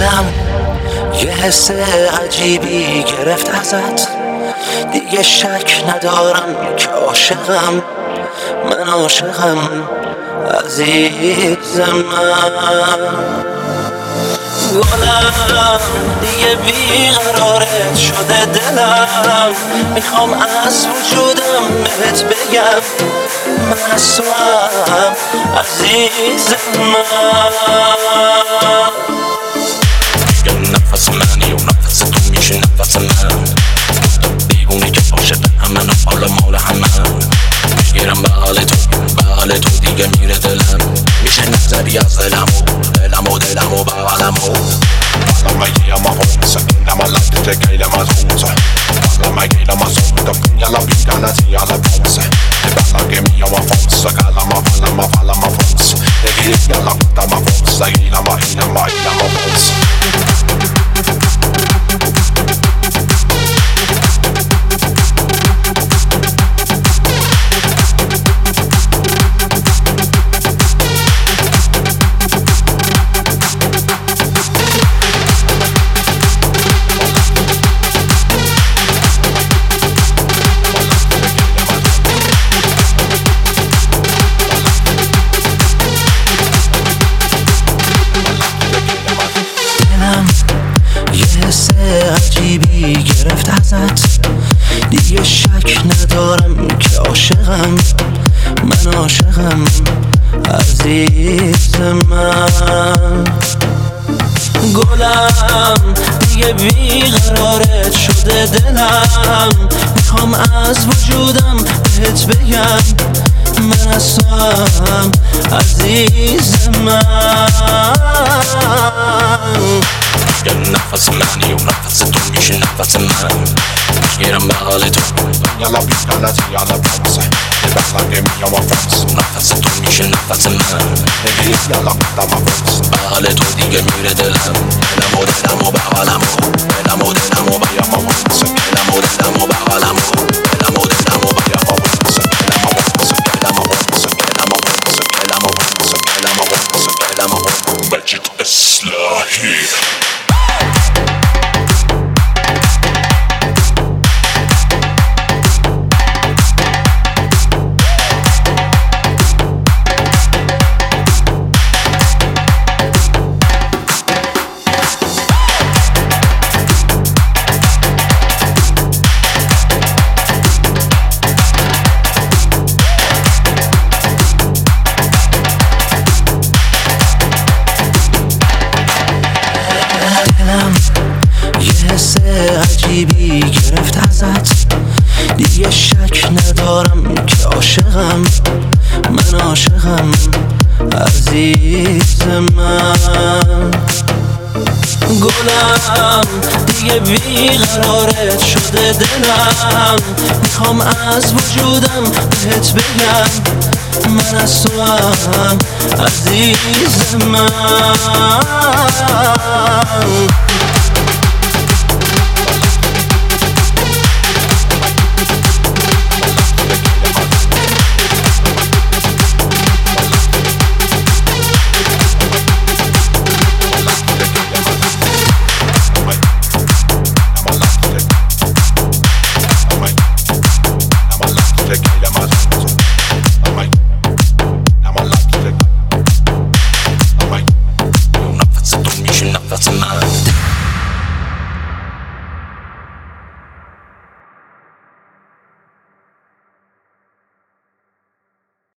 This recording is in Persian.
دلم یه حس عجیبی گرفت ازت، دیگه شک ندارم که عاشقم، من عاشقم عزیز من. گلم دیگه بیقرارت شده دلم، میخوام از وجودم بهت بگم من از تو هم عزیز من. نفس منی و نفس تو میشه نفس من، دیوونی که عاشق همه حال مال همه، میگیرم به حال تو دیگه میره دلم، میشه نظری از دلم و بغلمو. Alla mig ge mig hånsa innan man lagt det gejla man rosa. Alla mig gejla man sånt och alla bitarna till alla bromsar. Det ballar ge mig man fonsa, alla man falla man fonsa. Det ger alla hotar man fonsa, gejla man fonsa. یه حس عجیبی گرفت ازت، دیگه شک ندارم که عاشقم، من عاشقم عزیز من. گلم دیگه بیقرارت شده دلم، میخوام از وجودم بهت بگم من از تو هم عزیز من. نفس منی و نفس تو میشه نفس من، میگیرم به حال تو یالا بیتالا تی یالا برمسه، بغلم گمی یا ما فرمس. نفس تو میشه نفس من، نگیرم یالا بیتا ما فرمس. به حال تو دیگه میره دلم و بغلمو بیا ما فرمسه. و بغلمو بیا ما فرمسه. مجید اصلاحی. یه حس عجیبی گرفت ازت، دیگه شک ندارم که عاشقم، من عاشقم عزیز من. گلم دیگه بیقرارت شده دلم، میخوام از وجودم بهت بگم من از تو هم عزیز من. That's a man.